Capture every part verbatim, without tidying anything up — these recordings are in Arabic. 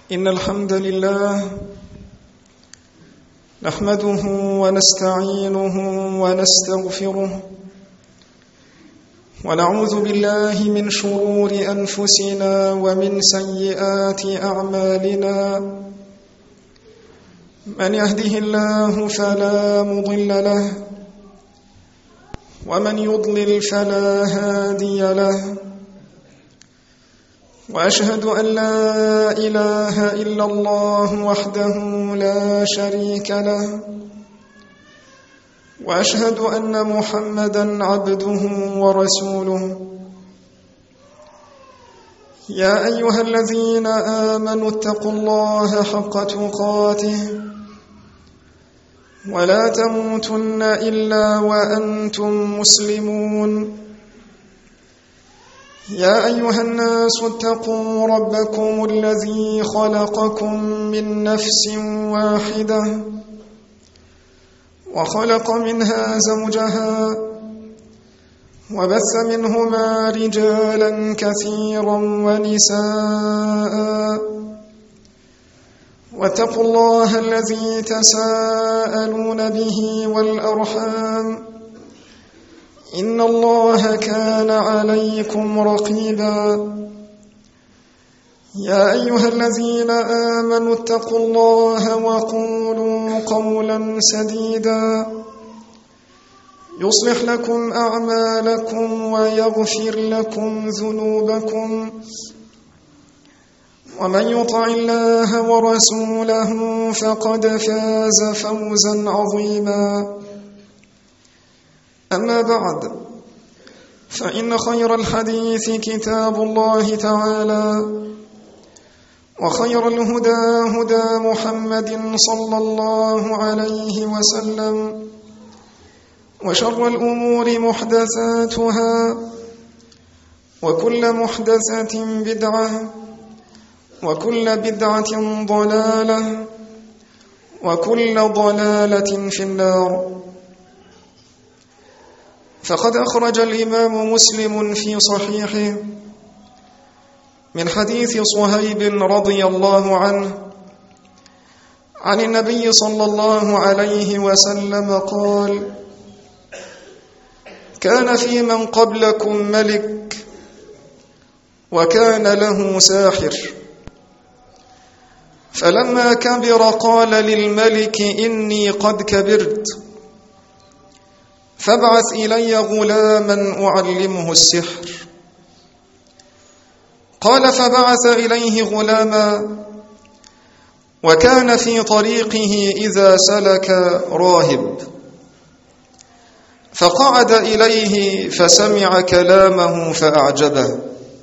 إن الحمد لله نحمده ونستعينه ونستغفره ونعوذ بالله من شرور أنفسنا ومن سيئات أعمالنا. من يهده الله فلا مضل له ومن يضلل فلا هادي له، وأشهد أن لا إله إلا الله وحده لا شريك له، وأشهد أن محمدًا عبده ورسوله. يا أيها الذين آمنوا اتقوا الله حق تقاته ولا تموتن إلا وأنتم مسلمون. يا أيها الناس اتقوا ربكم الذي خلقكم من نفس واحدة وخلق منها زوجها وبث منهما رجالا كثيرا ونساء، واتقوا الله الذي تساءلون به والأرحام إن الله كان عليكم رقيبا. يا أيها الذين آمنوا اتقوا الله وقولوا قولا سديدا يصلح لكم أعمالكم ويغفر لكم ذنوبكم، ومن يطع الله ورسوله فقد فاز فوزا عظيما. أما بعد، فإن خير الحديث كتاب الله تعالى، وخير الهدى هدى محمد صلى الله عليه وسلم، وشر الأمور محدثاتها، وكل محدثة بدعة، وكل بدعة ضلالة، وكل ضلالة في النار. فقد أخرج الإمام مسلم في صحيحه من حديث صهيب رضي الله عنه عن النبي صلى الله عليه وسلم قال: كان في من قبلكم ملك وكان له ساحر، فلما كبر قال للملك: إني قد كبرت، فابعث إلي غلاما أعلمه السحر. قال: فبعث إليه غلاما، وكان في طريقه إذا سلك راهب، فقعد إليه فسمع كلامه فأعجبه.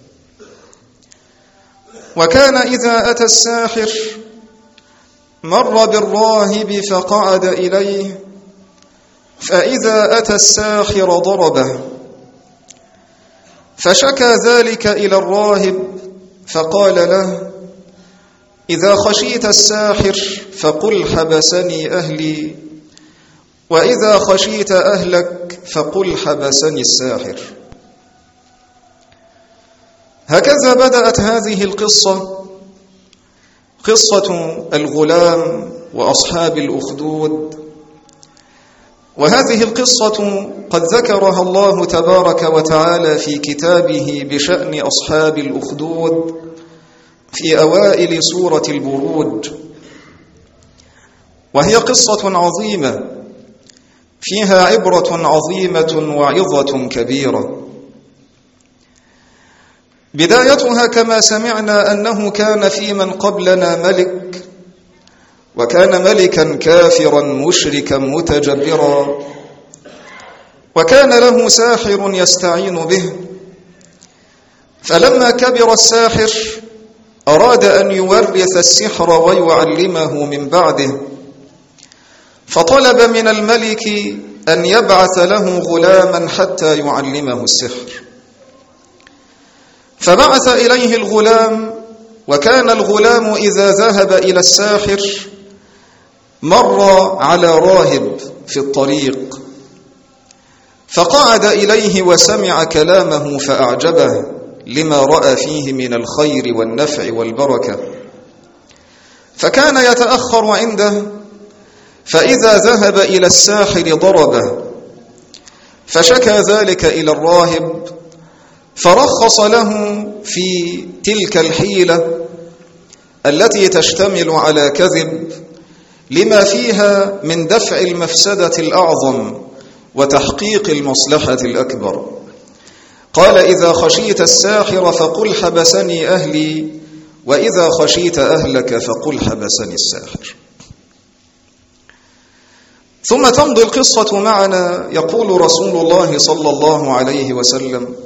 وكان إذا أتى الساحر مر بالراهب فقعد إليه، فإذا أتى الساحر ضربه، فشكى ذلك إلى الراهب فقال له: إذا خشيت الساحر فقل حبسني أهلي، وإذا خشيت أهلك فقل حبسني الساحر. هكذا بدأت هذه القصة، قصة الغلام وأصحاب الأخدود. وهذه القصة قد ذكرها الله تبارك وتعالى في كتابه بشأن أصحاب الأخدود في أوائل سورة البروج، وهي قصة عظيمة فيها عبرة عظيمة وعظة كبيرة. بدايتها كما سمعنا أنه كان في من قبلنا ملك، وكان ملكا كافرا مشركا متجبرا، وكان له ساحر يستعين به. فلما كبر الساحر أراد أن يورث السحر ويعلمه من بعده، فطلب من الملك أن يبعث له غلاما حتى يعلمه السحر. فبعث إليه الغلام، وكان الغلام إذا ذهب إلى الساحر مر على راهب في الطريق، فقعد إليه وسمع كلامه فأعجبه لما رأى فيه من الخير والنفع والبركة. فكان يتأخر عنده، فإذا ذهب إلى الساحر ضربه، فشكى ذلك إلى الراهب، فرخص له في تلك الحيلة التي تشتمل على كذب لما فيها من دفع المفسدة الأعظم وتحقيق المصلحة الأكبر. قال: إذا خشيت الساحر فقل حبسني أهلي، وإذا خشيت أهلك فقل حبسني الساحر. ثم تمضي القصة معنا. يقول رسول الله صلى الله عليه وسلم: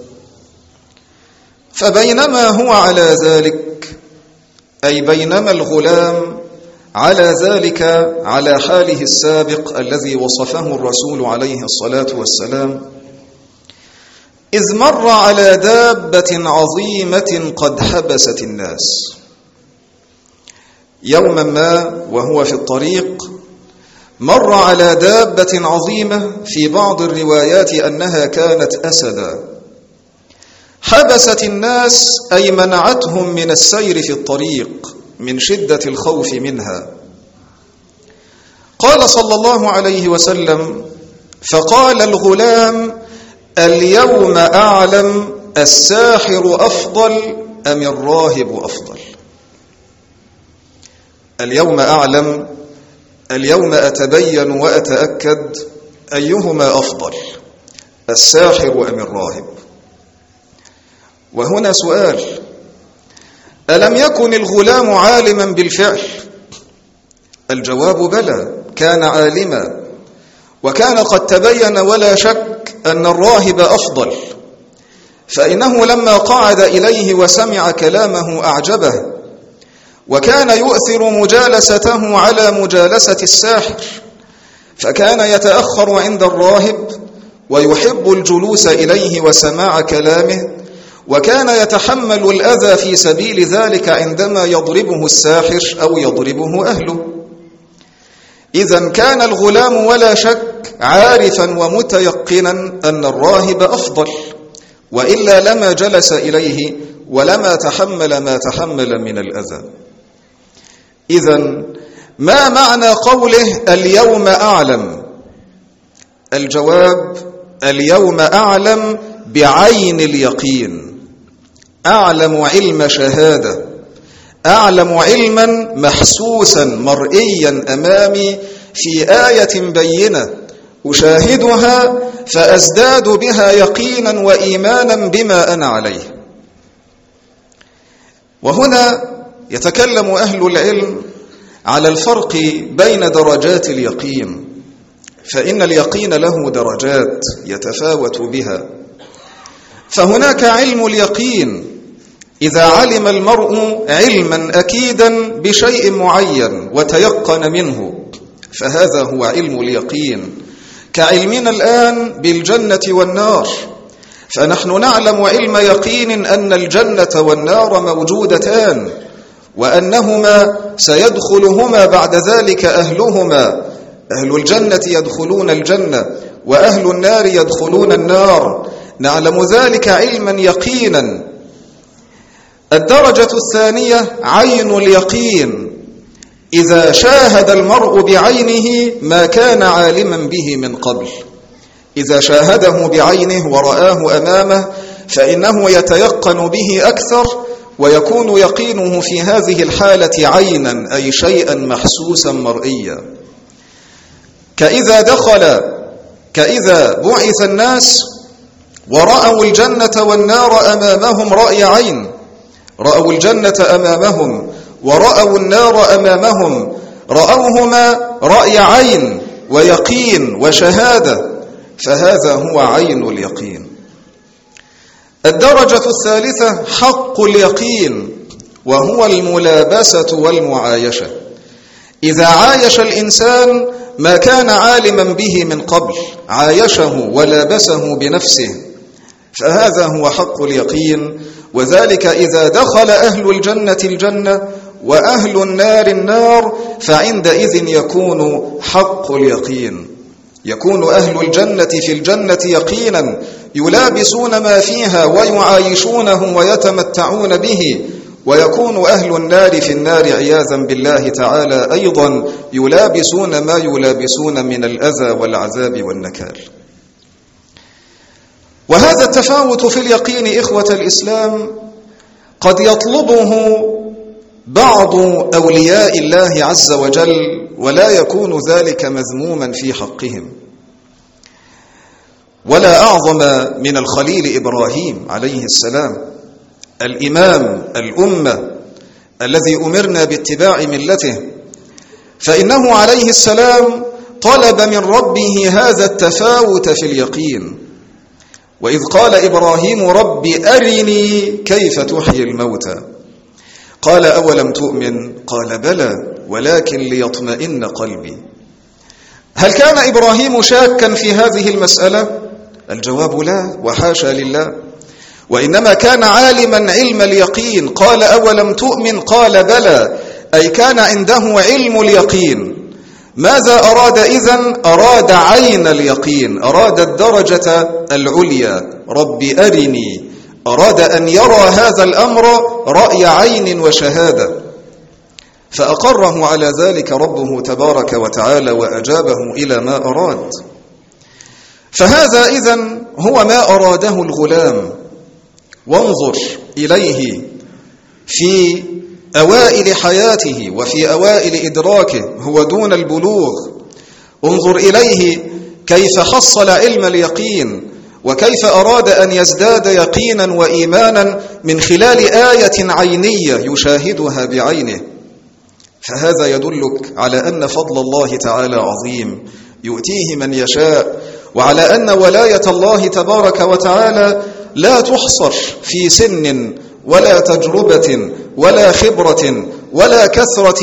فبينما هو على ذلك، أي بينما الغلام على ذلك، على حاله السابق الذي وصفه الرسول عليه الصلاة والسلام، إذ مر على دابة عظيمة قد حبست الناس. يوما ما وهو في الطريق مر على دابة عظيمة، في بعض الروايات أنها كانت أسدا، حبست الناس أي منعتهم من السير في الطريق من شدة الخوف منها. قال صلى الله عليه وسلم: فقال الغلام: اليوم أعلم الساحر أفضل أم الراهب أفضل؟ اليوم أعلم، اليوم أتبين وأتأكد أيهما أفضل، الساحر أم الراهب. وهنا سؤال: ألم يكن الغلام عالما بالفعل؟ الجواب بلى، كان عالما، وكان قد تبين ولا شك أن الراهب أفضل، فإنه لما قعد إليه وسمع كلامه أعجبه، وكان يؤثر مجالسته على مجالسة الساحر، فكان يتأخر عند الراهب ويحب الجلوس إليه وسماع كلامه، وكان يتحمل الأذى في سبيل ذلك عندما يضربه الساحر أو يضربه أهله. إذن كان الغلام ولا شك عارفا ومتيقنا أن الراهب أفضل، وإلا لما جلس إليه ولما تحمل ما تحمل من الأذى. إذن ما معنى قوله اليوم أعلم؟ الجواب: اليوم أعلم بعين اليقين، أعلم علم شهادة، أعلم علما محسوسا مرئيا أمامي في آية بينة أشاهدها فأزداد بها يقينا وإيمانا بما أنا عليه. وهنا يتكلم أهل العلم على الفرق بين درجات اليقين، فإن اليقين له درجات يتفاوت بها. فهناك علم اليقين إذا علم المرء علما أكيدا بشيء معين وتيقن منه، فهذا هو علم اليقين، كعلمنا الآن بالجنة والنار. فنحن نعلم علم يقين أن الجنة والنار موجودتان، وأنهما سيدخلهما بعد ذلك أهلهما، أهل الجنة يدخلون الجنة وأهل النار يدخلون النار، نعلم ذلك علما يقينا. الدرجة الثانية عين اليقين، إذا شاهد المرء بعينه ما كان عالما به من قبل، إذا شاهده بعينه ورآه أمامه فإنه يتيقن به أكثر، ويكون يقينه في هذه الحالة عينا، أي شيئا محسوسا مرئيا. كإذا دخل كإذا بعث الناس ورأوا الجنة والنار أمامهم رأي عين، رأوا الجنة أمامهم ورأوا النار أمامهم، رأوهما رأي عين ويقين وشهادة، فهذا هو عين اليقين. الدرجة الثالثة حق اليقين، وهو الملابسة والمعايشة، إذا عايش الإنسان ما كان عالما به من قبل، عايشه ولابسه بنفسه، فهذا هو حق اليقين. وذلك إذا دخل أهل الجنة الجنة وأهل النار النار، فعندئذ يكون حق اليقين، يكون أهل الجنة في الجنة يقينا، يلابسون ما فيها ويعايشونه ويتمتعون به، ويكون أهل النار في النار عياذا بالله تعالى أيضا يلابسون ما يلابسون من الأذى والعذاب والنكال. وهذا التفاوت في اليقين إخوة الإسلام قد يطلبه بعض أولياء الله عز وجل ولا يكون ذلك مذموما في حقهم. ولا أعظم من الخليل إبراهيم عليه السلام، الإمام الأمة الذي أمرنا باتباع ملته، فإنه عليه السلام طلب من ربه هذا التفاوت في اليقين. وإذ قال إبراهيم رب أرني كيف تحيي الموتى قال أولم تؤمن قال بلى ولكن ليطمئن قلبي. هل كان إبراهيم شاكا في هذه المسألة؟ الجواب لا وحاشا لله، وإنما كان عالما علم اليقين. قال أولم تؤمن قال بلى، أي كان عنده علم اليقين. ماذا أراد إذن؟ أراد عين اليقين، أراد الدرجة العليا. رب أرني، أراد أن يرى هذا الأمر رأي عين وشهادة، فأقره على ذلك ربه تبارك وتعالى وأجابه إلى ما أراد. فهذا إذن هو ما أراده الغلام. وانظر إليه في أوائل حياته وفي أوائل إدراكه، هو دون البلوغ. انظر إليه كيف حصل علم اليقين، وكيف أراد أن يزداد يقينا وإيمانا من خلال آية عينية يشاهدها بعينه. فهذا يدلك على أن فضل الله تعالى عظيم يؤتيه من يشاء، وعلى أن ولاية الله تبارك وتعالى لا تحصر في سن ولا تجربة ولا خبرة ولا كثرة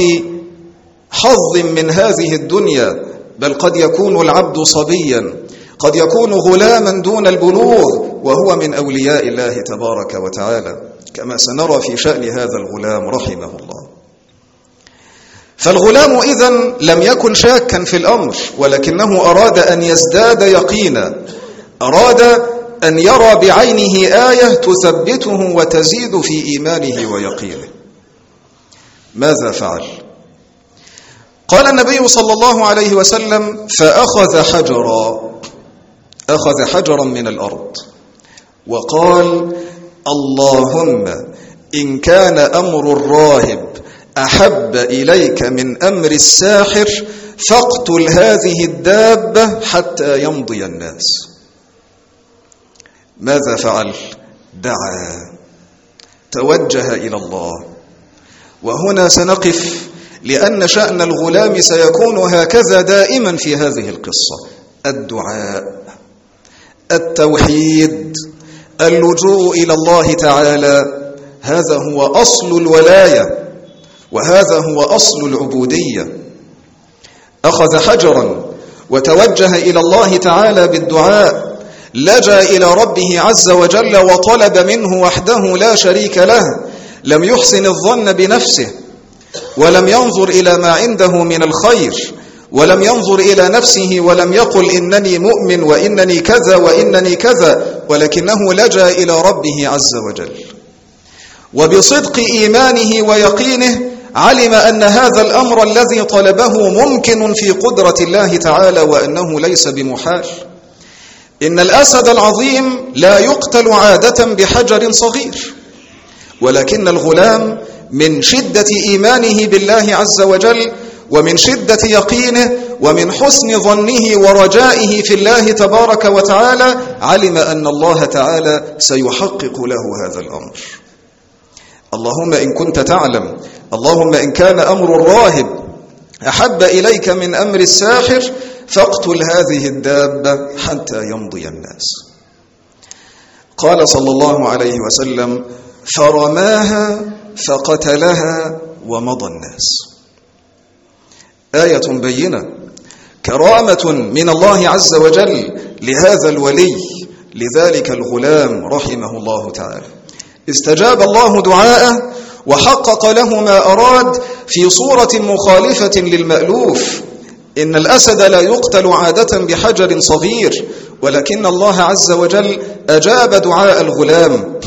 حظ من هذه الدنيا، بل قد يكون العبد صبيا، قد يكون غلاما دون البلوغ وهو من أولياء الله تبارك وتعالى، كما سنرى في شأن هذا الغلام رحمه الله. فالغلام إذن لم يكن شاكا في الأمر، ولكنه أراد أن يزداد يقينا، أراد أن يرى بعينه آية تثبته وتزيد في إيمانه ويقينه. ماذا فعل؟ قال النبي صلى الله عليه وسلم فأخذ حجرا، أخذ حجرا من الأرض وقال اللهم إن كان أمر الراهب أحب إليك من أمر الساحر فاقتل هذه الدابة حتى يمضي الناس. ماذا فعل؟ دعا، توجه إلى الله. وهنا سنقف، لأن شأن الغلام سيكون هكذا دائما في هذه القصة: الدعاء، التوحيد، اللجوء إلى الله تعالى. هذا هو أصل الولاية، وهذا هو أصل العبودية. أخذ حجرا وتوجه إلى الله تعالى بالدعاء، لجأ إلى ربه عز وجل وطلب منه وحده لا شريك له. لم يحسن الظن بنفسه، ولم ينظر إلى ما عنده من الخير، ولم ينظر إلى نفسه، ولم يقل إنني مؤمن وإنني كذا وإنني كذا، ولكنه لجأ إلى ربه عز وجل. وبصدق إيمانه ويقينه علم أن هذا الأمر الذي طلبه ممكن في قدرة الله تعالى، وأنه ليس بمحال. إن الأسد العظيم لا يقتل عادة بحجر صغير، ولكن الغلام من شدة إيمانه بالله عز وجل، ومن شدة يقينه، ومن حسن ظنه ورجائه في الله تبارك وتعالى، علم أن الله تعالى سيحقق له هذا الأمر. اللهم إن كنت تعلم، اللهم إن كان أمر الراهب أحب إليك من أمر الساحر فاقتل هذه الدابة حتى يمضي الناس. قال صلى الله عليه وسلم فرماها فقتلها ومضى الناس. آية بينة، كرامة من الله عز وجل لهذا الولي، لذلك الغلام رحمه الله تعالى. استجاب الله دعاءه وحقق له ما أراد في صورة مخالفة للمألوف. إن الأسد لا يقتل عادة بحجر صغير، ولكن الله عز وجل أجاب دعاء الغلام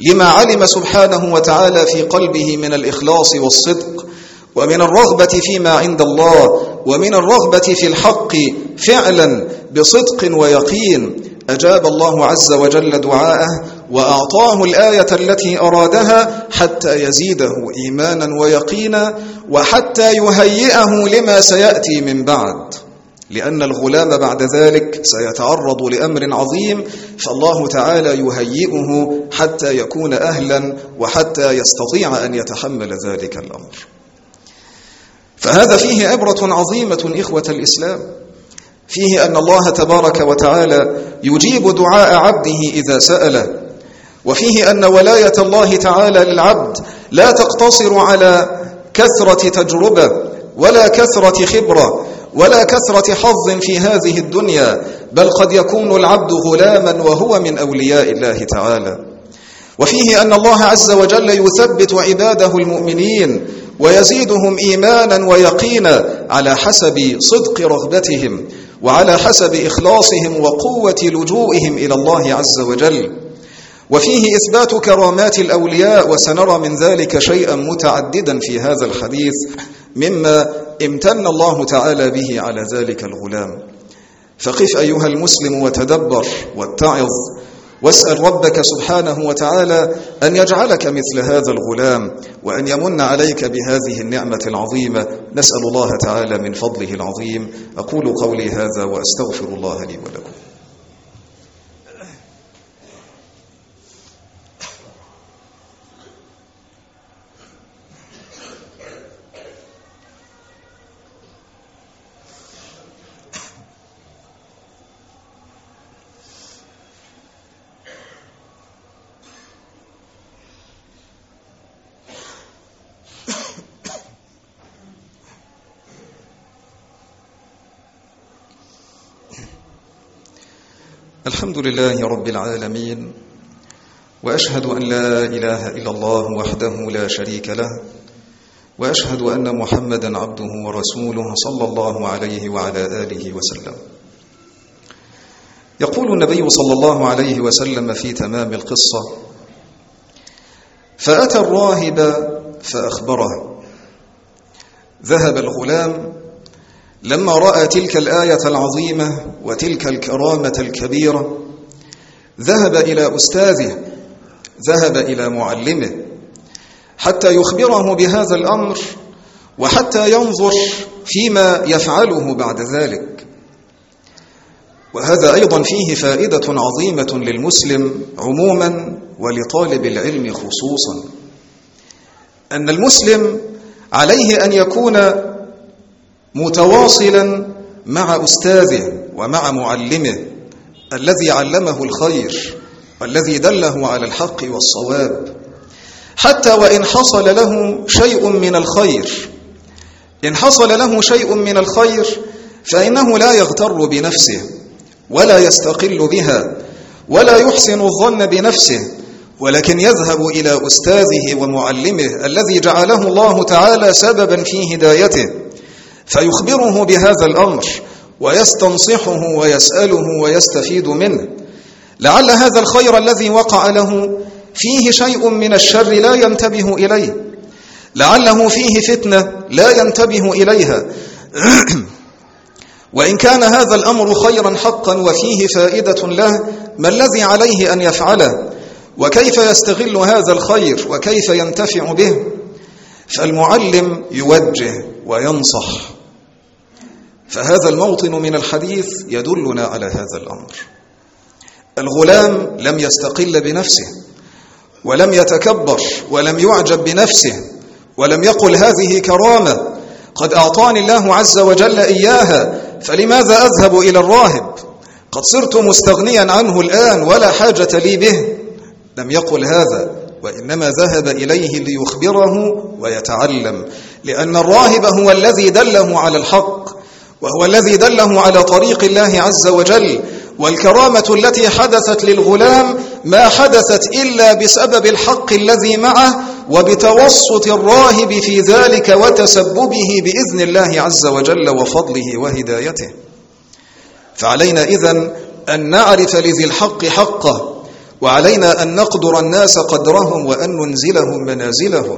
لما علم سبحانه وتعالى في قلبه من الإخلاص والصدق ومن الرغبة فيما عند الله ومن الرغبة في الحق فعلا بصدق ويقين، أجاب الله عز وجل دعاءه وأعطاه الآية التي أرادها حتى يزيده إيمانا ويقينا وحتى يهيئه لما سيأتي من بعد، لأن الغلام بعد ذلك سيتعرض لأمر عظيم، فالله تعالى يهيئه حتى يكون أهلا وحتى يستطيع أن يتحمل ذلك الأمر. فهذا فيه عبرة عظيمة إخوة الإسلام، فيه أن الله تبارك وتعالى يجيب دعاء عبده إذا سأله، وفيه أن ولاية الله تعالى للعبد لا تقتصر على كثرة تجربة ولا كثرة خبرة ولا كثرة حظ في هذه الدنيا، بل قد يكون العبد غلاما وهو من أولياء الله تعالى. وفيه أن الله عز وجل يثبت عباده المؤمنين ويزيدهم إيمانا ويقينا على حسب صدق رغبتهم وعلى حسب إخلاصهم وقوة لجوئهم إلى الله عز وجل. وفيه إثبات كرامات الأولياء، وسنرى من ذلك شيئا متعددا في هذا الحديث مما امتن الله تعالى به على ذلك الغلام. فقف أيها المسلم وتدبر واتعظ واسأل ربك سبحانه وتعالى أن يجعلك مثل هذا الغلام وأن يمن عليك بهذه النعمة العظيمة. نسأل الله تعالى من فضله العظيم. أقول قولي هذا وأستغفر الله لي ولكم. الحمد لله رب العالمين، وأشهد أن لا إله إلا الله وحده لا شريك له، وأشهد أن محمدا عبده ورسوله صلى الله عليه وعلى آله وسلم. يقول النبي صلى الله عليه وسلم في تمام القصة: فأتى الراهب فأخبره. ذهب الغلام لما رأى تلك الآية العظيمة وتلك الكرامة الكبيرة، ذهب إلى أستاذه، ذهب إلى معلمه حتى يخبره بهذا الأمر وحتى ينظر فيما يفعله بعد ذلك. وهذا أيضا فيه فائدة عظيمة للمسلم عموما ولطالب العلم خصوصا، أن المسلم عليه أن يكون متواصلا مع أستاذه ومع معلمه الذي علمه الخير والذي دله على الحق والصواب، حتى وإن حصل له شيء من الخير. إن حصل له شيء من الخير فإنه لا يغتر بنفسه ولا يستقل بها ولا يحسن الظن بنفسه، ولكن يذهب إلى أستاذه ومعلمه الذي جعله الله تعالى سببا في هدايته، فيخبره بهذا الأمر ويستنصحه ويسأله ويستفيد منه. لعل هذا الخير الذي وقع له فيه شيء من الشر لا ينتبه إليه، لعله فيه فتنة لا ينتبه إليها وإن كان هذا الأمر خيرا حقا وفيه فائدة له، ما الذي عليه أن يفعله وكيف يستغل هذا الخير وكيف ينتفع به؟ فالمعلم يوجه وينصح. فهذا الموطن من الحديث يدلنا على هذا الأمر. الغلام لم يستقل بنفسه ولم يتكبر ولم يعجب بنفسه ولم يقل هذه كرامة قد أعطاني الله عز وجل إياها، فلماذا أذهب إلى الراهب؟ قد صرت مستغنيا عنه الآن ولا حاجة لي به. لم يقل هذا، وإنما ذهب إليه ليخبره ويتعلم، لأن الراهب هو الذي دله على الحق وهو الذي دله على طريق الله عز وجل. والكرامة التي حدثت للغلام ما حدثت إلا بسبب الحق الذي معه وبتوسط الراهب في ذلك وتسببه بإذن الله عز وجل وفضله وهدايته. فعلينا إذن أن نعرف لذي الحق حقه وعلينا أن نقدر الناس قدرهم وأن ننزلهم منازلهم.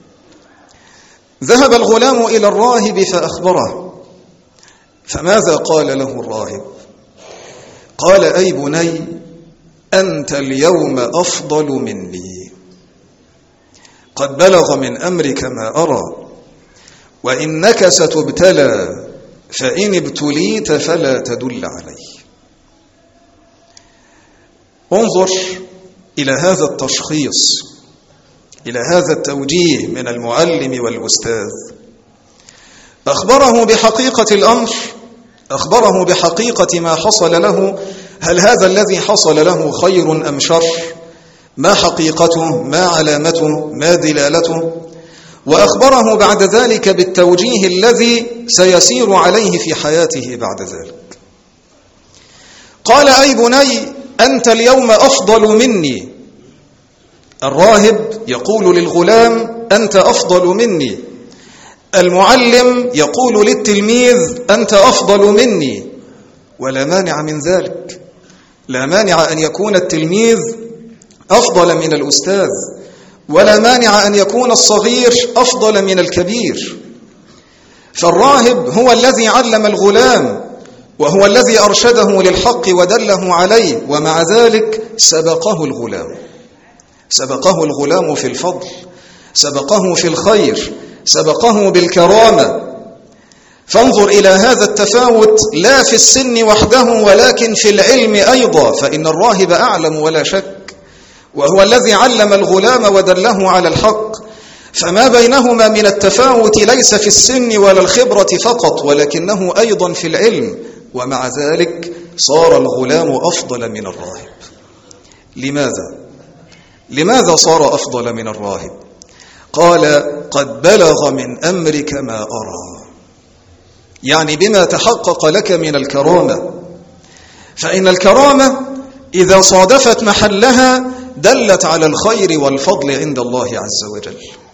ذهب الغلام إلى الراهب فأخبره، فماذا قال له الراهب؟ قال: أي بني، أنت اليوم أفضل مني، قد بلغ من أمرك ما أرى، وإنك ستبتلى، فإن ابتليت فلا تدل علي. انظر إلى هذا التشخيص، إلى هذا التوجيه من المعلم والأستاذ. أخبره بحقيقة الأمر، أخبره بحقيقة ما حصل له. هل هذا الذي حصل له خير أم شر؟ ما حقيقته؟ ما علامته؟ ما دلالته؟ وأخبره بعد ذلك بالتوجيه الذي سيسير عليه في حياته بعد ذلك. قال: أي بني، أنت اليوم أفضل مني. الراهب يقول للغلام: أنت أفضل مني. المعلم يقول للتلميذ: أنت أفضل مني. ولا مانع من ذلك، لا مانع أن يكون التلميذ أفضل من الأستاذ، ولا مانع أن يكون الصغير أفضل من الكبير. فالراهب هو الذي علم الغلام، وهو الذي أرشده للحق ودله عليه، ومع ذلك سبقه الغلام، سبقه الغلام في الفضل، سبقه في الخير، سبقه بالكرامة. فانظر إلى هذا التفاوت، لا في السن وحده ولكن في العلم أيضا، فإن الراهب أعلم ولا شك، وهو الذي علم الغلام ودله على الحق. فما بينهما من التفاوت ليس في السن ولا الخبرة فقط، ولكنه أيضا في العلم، ومع ذلك صار الغلام أفضل من الراهب. لماذا؟ لماذا صار أفضل من الراهب؟ قال: قد بلغ من أمرك ما أرى، يعني بما تحقق لك من الكرامة. فإن الكرامة إذا صادفت محلها دلت على الخير والفضل عند الله عز وجل.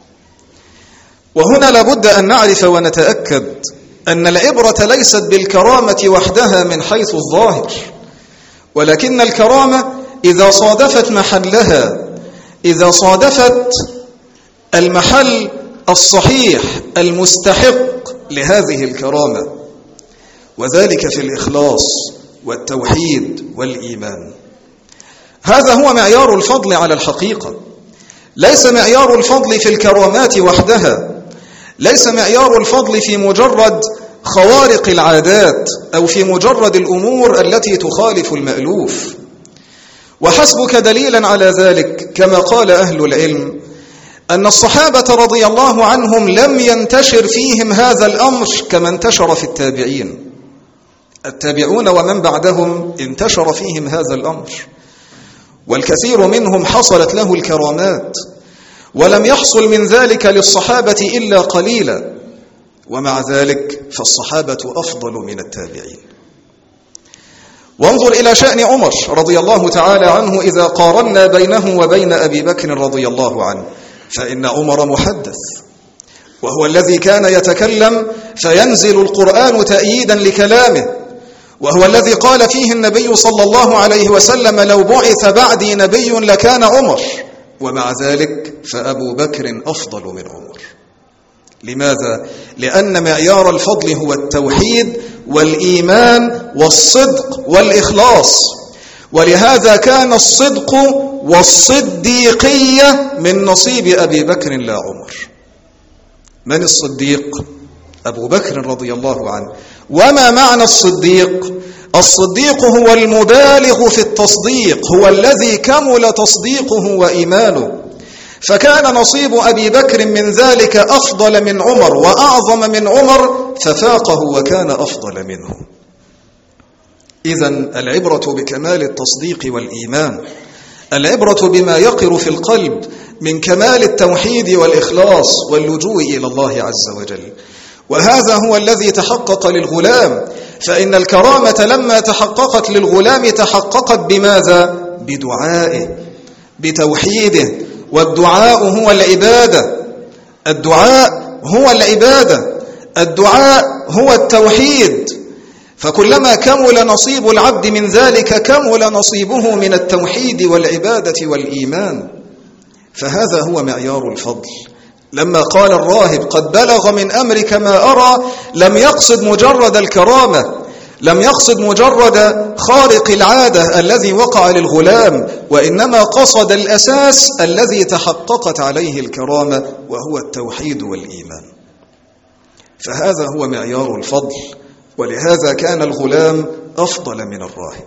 وهنا لابد أن نعرف ونتأكد أن العبرة ليست بالكرامة وحدها من حيث الظاهر، ولكن الكرامة إذا صادفت محلها، إذا صادفت المحل الصحيح المستحق لهذه الكرامة، وذلك في الإخلاص والتوحيد والإيمان. هذا هو معيار الفضل على الحقيقة، ليس معيار الفضل في الكرامات وحدها، ليس معيار الفضل في مجرد خوارق العادات أو في مجرد الأمور التي تخالف المألوف. وحسبك دليلا على ذلك كما قال أهل العلم أن الصحابة رضي الله عنهم لم ينتشر فيهم هذا الأمر كما انتشر في التابعين. التابعون ومن بعدهم انتشر فيهم هذا الأمر، والكثير منهم حصلت له الكرامات، ولم يحصل من ذلك للصحابة إلا قليلا، ومع ذلك فالصحابة أفضل من التابعين. وانظر إلى شأن عمر رضي الله تعالى عنه إذا قارنا بينه وبين أبي بكر رضي الله عنه، فإن عمر محدث، وهو الذي كان يتكلم فينزل القرآن تأييدا لكلامه، وهو الذي قال فيه النبي صلى الله عليه وسلم: لو بعث بعدي نبي لكان عمر. ومع ذلك فأبو بكر أفضل من عمر. لماذا؟ لأن معيار الفضل هو التوحيد والإيمان والصدق والإخلاص، ولهذا كان الصدق والصديقية من نصيب أبي بكر لا عمر. من الصديق؟ أبو بكر رضي الله عنه. وما معنى الصديق؟ الصديق هو المبالغ في التصديق، هو الذي كمل تصديقه وإيمانه. فكان نصيب أبي بكر من ذلك أفضل من عمر وأعظم من عمر، ففاقه وكان أفضل منه. إذن العبرة بكمال التصديق والإيمان، العبرة بما يقر في القلب من كمال التوحيد والإخلاص واللجوء إلى الله عز وجل. وهذا هو الذي تحقق للغلام، فإن الكرامة لما تحققت للغلام تحققت بماذا؟ بدعائه، بتوحيده. والدعاء هو العبادة، الدعاء هو العبادة، الدعاء هو التوحيد. فكلما كمل نصيب العبد من ذلك كمل نصيبه من التوحيد والعبادة والإيمان. فهذا هو معيار الفضل. لما قال الراهب قد بلغ من أمرك ما أرى، لم يقصد مجرد الكرامة، لم يقصد مجرد خارق العادة الذي وقع للغلام، وإنما قصد الأساس الذي تحققت عليه الكرامة، وهو التوحيد والإيمان. فهذا هو معيار الفضل، ولهذا كان الغلام أفضل من الراهب.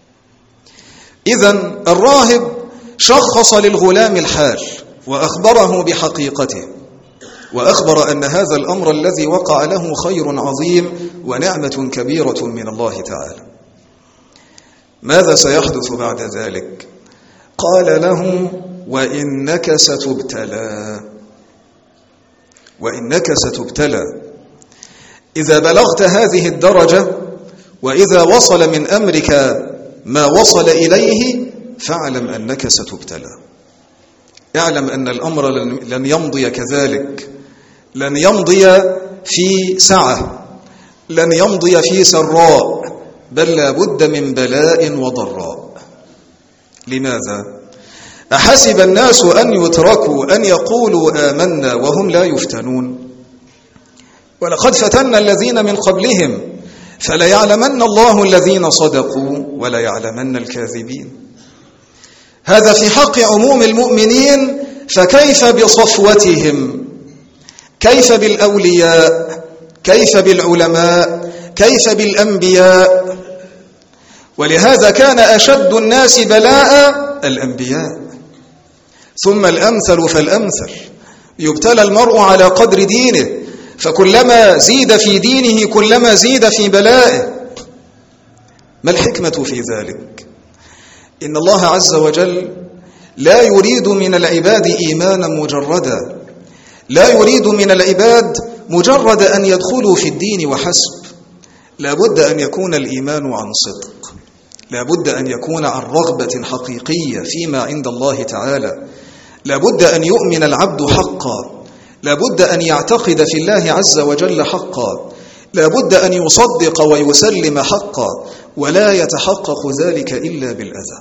إذن الراهب شخص للغلام الحال وأخبره بحقيقته، وأخبر أن هذا الأمر الذي وقع له خير عظيم ونعمة كبيرة من الله تعالى. ماذا سيحدث بعد ذلك؟ قال له: وإنك ستبتلى، وإنك ستبتلى. إذا بلغت هذه الدرجة وإذا وصل من أمرك ما وصل إليه فاعلم أنك ستبتلى. اعلم أن الأمر لن يمضي كذلك، لن يمضي في سعة، لن يمضي في سراء، بل لا بد من بلاء وضراء. لماذا؟ أحسب الناس أن يتركوا أن يقولوا آمنا وهم لا يفتنون؟ ولقد فتنا الذين من قبلهم فليعلمن الله الذين صدقوا وليعلمن الكاذبين. هذا في حق عموم المؤمنين، فكيف بصفوتهم؟ كيف بالأولياء؟ كيف بالعلماء؟ كيف بالأنبياء؟ ولهذا كان أشد الناس بلاء الأنبياء، ثم الأمثل فالأمثل. يبتلى المرء على قدر دينه، فكلما زيد في دينه كلما زيد في بلائه. ما الحكمة في ذلك؟ إن الله عز وجل لا يريد من العباد إيمانا مجردا، لا يريد من العباد مجرد أن يدخلوا في الدين وحسب. لا بد أن يكون الإيمان عن صدق، لا بد أن يكون عن رغبة حقيقية فيما عند الله تعالى، لا بد أن يؤمن العبد حقا، لا بد أن يعتقد في الله عز وجل حقا، لا بد أن يصدق ويسلم حقا، ولا يتحقق ذلك إلا بالأذى.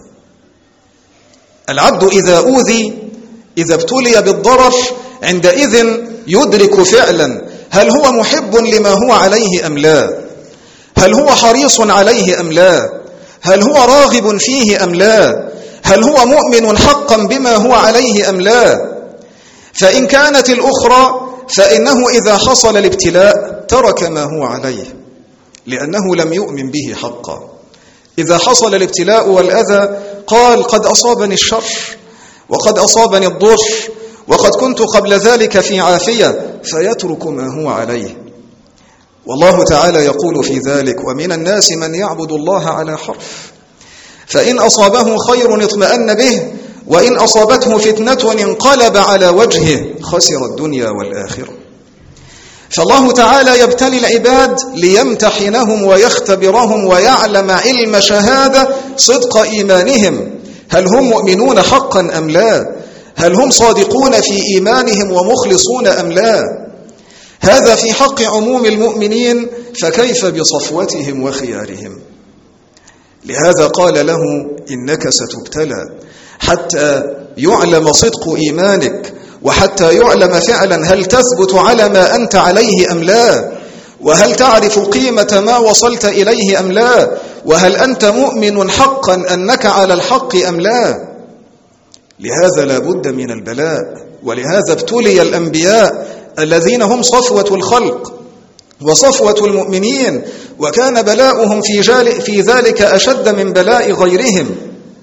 العبد إذا أوذي، إذا ابتلي بالضرر، عندئذ يدرك فعلا هل هو محب لما هو عليه أم لا، هل هو حريص عليه أم لا، هل هو راغب فيه أم لا، هل هو مؤمن حقا بما هو عليه أم لا. فإن كانت الأخرى فإنه إذا حصل الابتلاء ترك ما هو عليه لأنه لم يؤمن به حقا. إذا حصل الابتلاء والأذى قال قد أصابني الشر وقد أصابني الضر وقد كنت قبل ذلك في عافية، فيترك ما هو عليه. والله تعالى يقول في ذلك: ومن الناس من يعبد الله على حرف، فإن أصابه خير اطمأن به، وإن أصابته فتنة انقلب على وجهه خسر الدنيا والآخرة. فالله تعالى يبتلي العباد ليمتحنهم ويختبرهم ويعلم علم شهادة صدق إيمانهم، هل هم مؤمنون حقا أم لا، هل هم صادقون في إيمانهم ومخلصون أم لا. هذا في حق عموم المؤمنين، فكيف بصفوتهم وخيارهم؟ لهذا قال له: إنك ستبتلى، حتى يعلم صدق إيمانك، وحتى يعلم فعلا هل تثبت على ما أنت عليه أم لا، وهل تعرف قيمة ما وصلت إليه أم لا، وهل أنت مؤمن حقا أنك على الحق أم لا. لهذا لا بد من البلاء، ولهذا ابتلي الأنبياء الذين هم صفوة الخلق وصفوة المؤمنين، وكان بلاؤهم في, في ذلك أشد من بلاء غيرهم.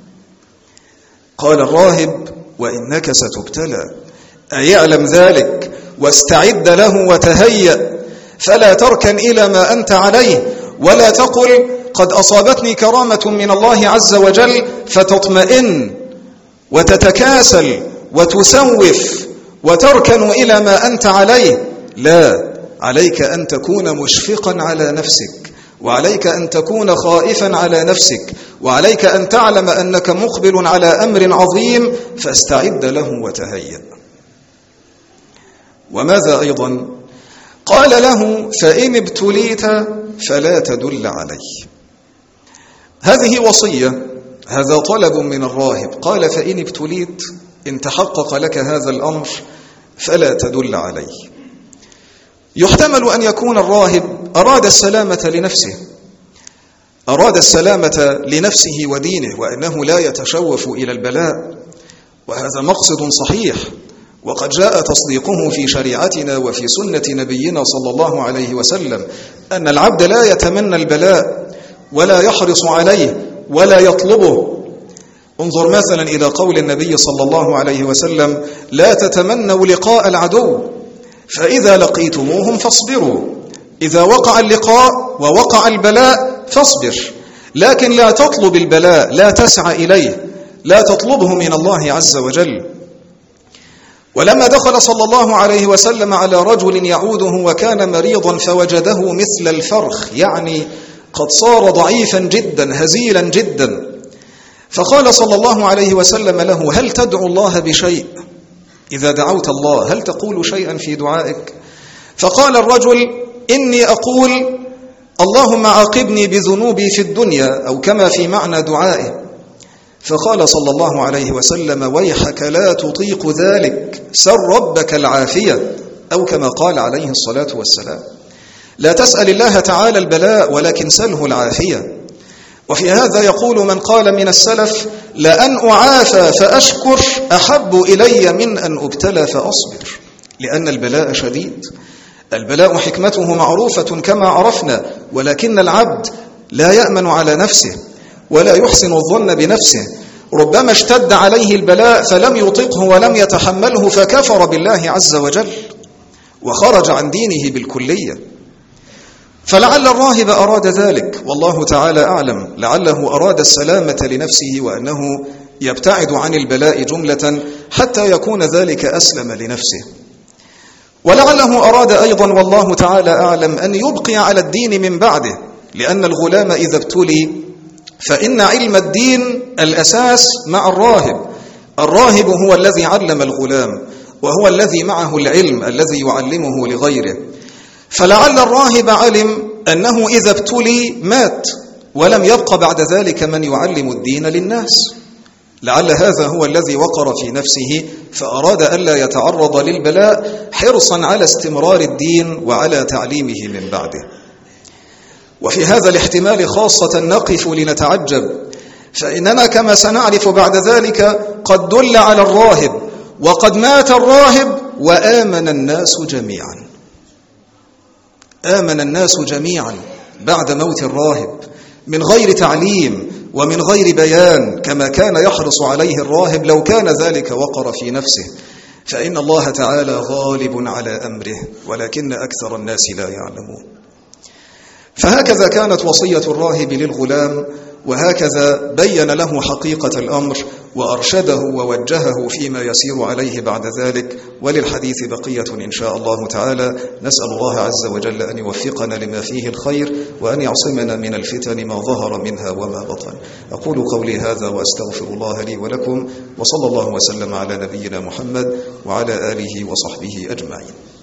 قال الراهب: وإنك ستبتلى، أيعلم ذلك واستعد له وتهيأ، فلا تركن إلى ما أنت عليه، ولا تقل قد أصابتني كرامة من الله عز وجل فتطمئن وتتكاسل وتسوف وتركن إلى ما أنت عليه. لا، عليك أن تكون مشفقا على نفسك، وعليك أن تكون خائفا على نفسك، وعليك أن تعلم أنك مقبل على أمر عظيم، فاستعد له وتهيأ. وماذا أيضا؟ قال له: فإن ابتليت فلا تدل عليه. هذه وصية، هذا طلب من الراهب. قال فإن ابتليت، إن تحقق لك هذا الأمر فلا تدل عليه. يحتمل أن يكون الراهب أراد السلامة لنفسه، أراد السلامة لنفسه ودينه، وأنه لا يتشوف إلى البلاء، وهذا مقصد صحيح، وقد جاء تصديقه في شريعتنا وفي سنة نبينا صلى الله عليه وسلم، أن العبد لا يتمنى البلاء ولا يحرص عليه ولا يطلبه. انظر مثلا إلى قول النبي صلى الله عليه وسلم: لا تتمنوا لقاء العدو، فإذا لقيتموهم فاصبروا. إذا وقع اللقاء ووقع البلاء فاصبر، لكن لا تطلب البلاء، لا تسعى إليه، لا تطلبه من الله عز وجل. ولما دخل صلى الله عليه وسلم على رجل يعوده وكان مريضا فوجده مثل الفرخ، يعني قد صار ضعيفا جدا هزيلا جدا، فقال صلى الله عليه وسلم له: هل تدعو الله بشيء؟ إذا دعوت الله هل تقول شيئا في دعائك؟ فقال الرجل: إني أقول اللهم عاقبني بذنوبي في الدنيا، أو كما في معنى دعائه. فقال صلى الله عليه وسلم: ويحك لا تطيق ذلك، سل ربك العافية، أو كما قال عليه الصلاة والسلام. لا تسأل الله تعالى البلاء، ولكن سله العافية. وفي هذا يقول من قال من السلف: لأن أعافى فأشكر أحب إلي من أن أبتلى فأصبر، لأن البلاء شديد. البلاء حكمته معروفة كما عرفنا، ولكن العبد لا يأمن على نفسه ولا يحسن الظن بنفسه. ربما اشتد عليه البلاء فلم يطقه ولم يتحمله فكفر بالله عز وجل وخرج عن دينه بالكلية. فلعل الراهب أراد ذلك، والله تعالى أعلم. لعله أراد السلامة لنفسه، وأنه يبتعد عن البلاء جملة حتى يكون ذلك أسلم لنفسه. ولعله أراد أيضا، والله تعالى أعلم، أن يبقي على الدين من بعده، لأن الغلام إذا ابتلي فإن علم الدين الأساس مع الراهب. الراهب هو الذي علم الغلام، وهو الذي معه العلم الذي يعلمه لغيره. فلعل الراهب علم أنه إذا ابتلي مات، ولم يبق بعد ذلك من يعلم الدين للناس. لعل هذا هو الذي وقر في نفسه، فأراد ألا يتعرض للبلاء حرصا على استمرار الدين وعلى تعليمه من بعده. وفي هذا الاحتمال خاصة نقف لنتعجب، فإننا كما سنعرف بعد ذلك قد دل على الراهب، وقد مات الراهب وآمن الناس جميعا. آمن الناس جميعا بعد موت الراهب، من غير تعليم ومن غير بيان، كما كان يحرص عليه الراهب لو كان ذلك وقر في نفسه. فإن الله تعالى غالب على أمره، ولكن أكثر الناس لا يعلمون. فهكذا كانت وصية الراهب للغلام، وهكذا بين له حقيقة الأمر وأرشده ووجهه فيما يسير عليه بعد ذلك. وللحديث بقية إن شاء الله تعالى. نسأل الله عز وجل أن يوفقنا لما فيه الخير، وأن يعصمنا من الفتن ما ظهر منها وما بطن. أقول قولي هذا وأستغفر الله لي ولكم، وصلى الله وسلم على نبينا محمد وعلى آله وصحبه أجمعين.